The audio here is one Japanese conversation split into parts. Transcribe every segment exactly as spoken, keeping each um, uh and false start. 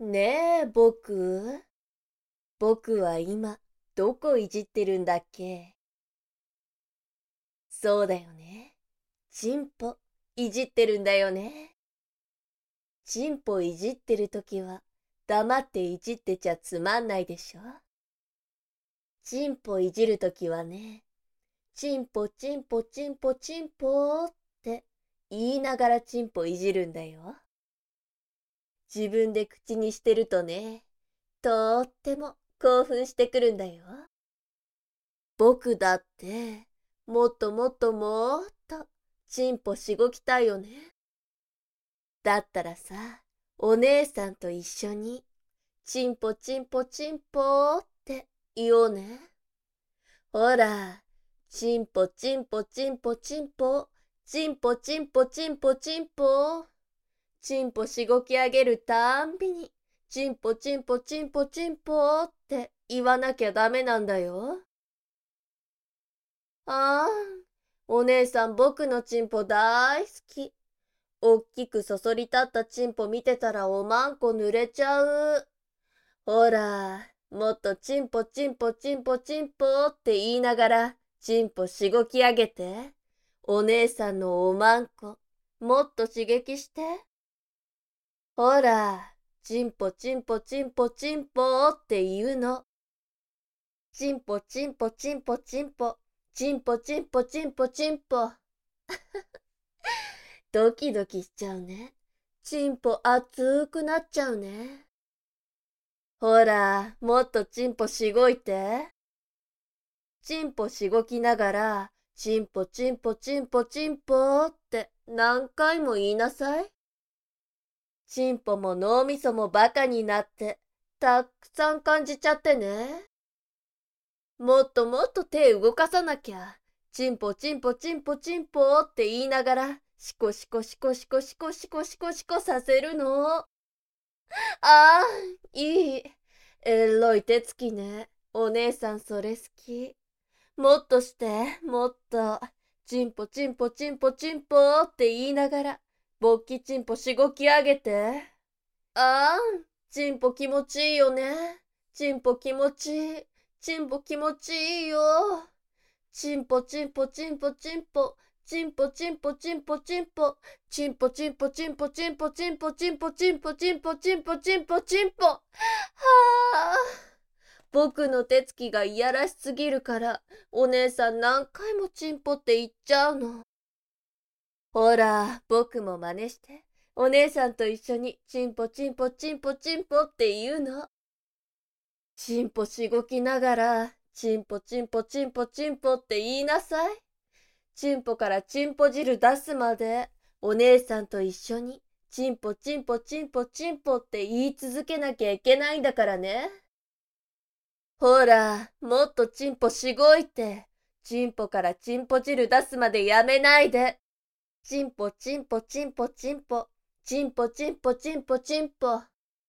ねえ、僕。僕は今、どこいじってるんだっけ？そうだよね。チンポ、いじってるんだよね。チンポいじってるときは、黙っていじってちゃつまんないでしょ？チンポいじるときはね、チンポチンポチンポチンポって言いながらチンポいじるんだよ。自分で口にしてるとね、とっても興奮してくるんだよ。僕だって、もっともっともっと、チンポしごきたいよね。だったらさ、お姉さんと一緒に、チンポチンポチンポって言おうね。ほら、チンポチンポチンポチンポ、チンポチンポチンポチンポ。チンポしごき上げるたんびに、チンポチンポチンポチンポって言わなきゃダメなんだよ。ああ、お姉さん僕のチンポ大好き。おっきくそそり立ったチンポ見てたらおまんこ濡れちゃう。ほら、もっとチンポチンポチンポチンポって言いながら、チンポしごき上げて。お姉さんのおまんこ、もっと刺激して。ほら、チンポチンポチンポチンポって言うの。チンポチンポチンポチンポ、チンポチンポチンポチンポ。ドキドキしちゃうね。チンポ熱くなっちゃうね。ほら、もっとチンポしごいて。チンポしごきながら、チンポチンポチンポチンポって何回も言いなさい。チンポも脳みそもバカになって、たくさん感じちゃってね。もっともっと手動かさなきゃ。チンポチンポチンポチンポって言いながら、シコシコシコシコシコシコシコシコさせるの。ああ、いい。エロい手つきね。お姉さんそれ好き。もっとして、もっと。チンポチンポチンポチンポって言いながら、勃起チンポしごき上げて。ああ、チンポ気持ちいいよね。チンポ気持ちいい。チンポ気持ちいいよ。チンポチンポチンポチンポ。チンポチンポチンポチンポ。チンポチンポチンポチンポチンポチンポチンポチンポチンポチンポチンポ。はあ。僕の手つきがいやらしすぎるから、お姉さん何回もチンポって言っちゃうの。ほら、僕も真似して。お姉さんと一緒にチンポチンポチンポチンポって言うの。チンポしごきながら、チンポチンポチンポチンポって言いなさい。チンポからチンポ汁出すまで、お姉さんと一緒に、チンポチンポチンポチンポって言い続けなきゃいけないんだからね。ほら、もっとチンポしごいて、チンポからチンポ汁出すまでやめないで。チンポチンポチンポチンポ、チンポチンポチンポチンポ。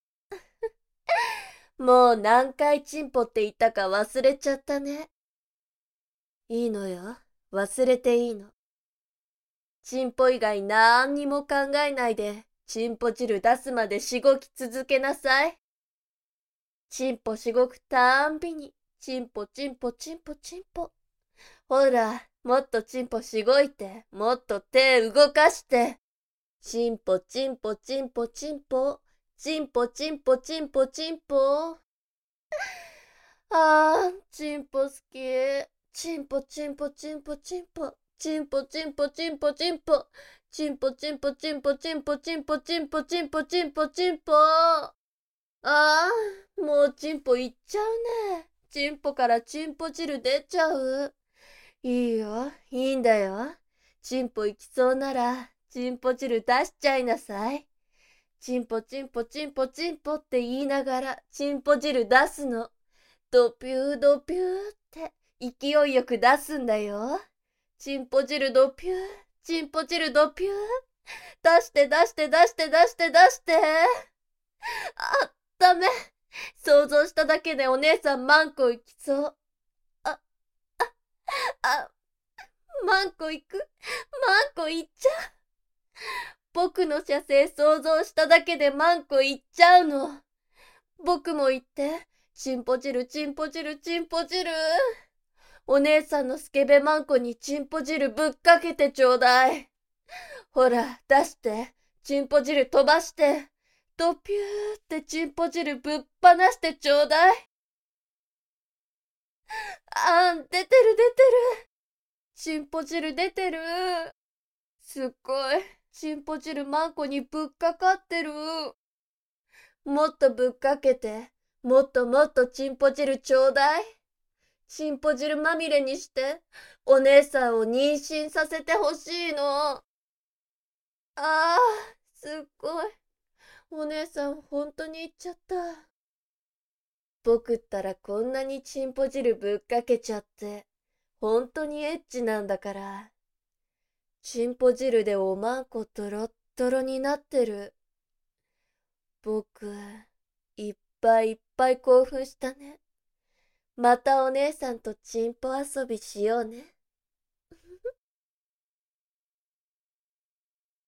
もう何回チンポって言ったか忘れちゃったね。いいのよ。忘れていいの。チンポ以外なんにも考えないで、チンポ汁出すまでしごき続けなさい。チンポしごくたんびに、チンポチンポチンポチンポ。ほら、もっとチンポしごいて、もっと手動かして。チンポチンポチンポチンポ、チンポチンポチンポチンポ。あー、チンポ好き。チンポチンポチンポチンポ。チンポチンポチンポチンポ。チンポチンポチンポチンポチンポチンポチンポチンポチンポ。あー、もうチンポいっちゃうね。チンポからチンポ汁出ちゃう。いいよ、いいんだよ。チンポ行きそうなら、チンポ汁出しちゃいなさい。チンポチンポチンポチンポって言いながら、チンポ汁出すの。ドピュードピューって勢いよく出すんだよ。チンポ汁ドピュー、チンポ汁ドピュー。出して出して出して出して出して。あ、ダメ。想像しただけでお姉さんマンコ行きそう。あ、あ、あ、マンコ行く？マンコ行っちゃう。僕の射精想像しただけでマンコ行っちゃうの。 僕も言って。チンポ汁、チンポ汁、チンポ汁。お姉さんのスケベマンコにチンポ汁ぶっかけてちょうだい。ほら、出して。チンポ汁飛ばして。ドピューってチンポ汁ぶっ放してちょうだい。あん、出てる出てる。チンポ汁出てる。すっごい。チンポ汁マンコにぶっかかってる。もっとぶっかけて。もっともっとチンポ汁ちょうだい。チンポ汁まみれにして、お姉さんを妊娠させてほしいの。ああ、すっごい。お姉さんほんとに言っちゃった。僕ったらこんなにチンポ汁ぶっかけちゃって、ほんとにエッチなんだから。チンポ汁でおまんこトロットロになってる。僕、いっぱいいっぱい興奮したね。またお姉さんとチンポ遊びしようね。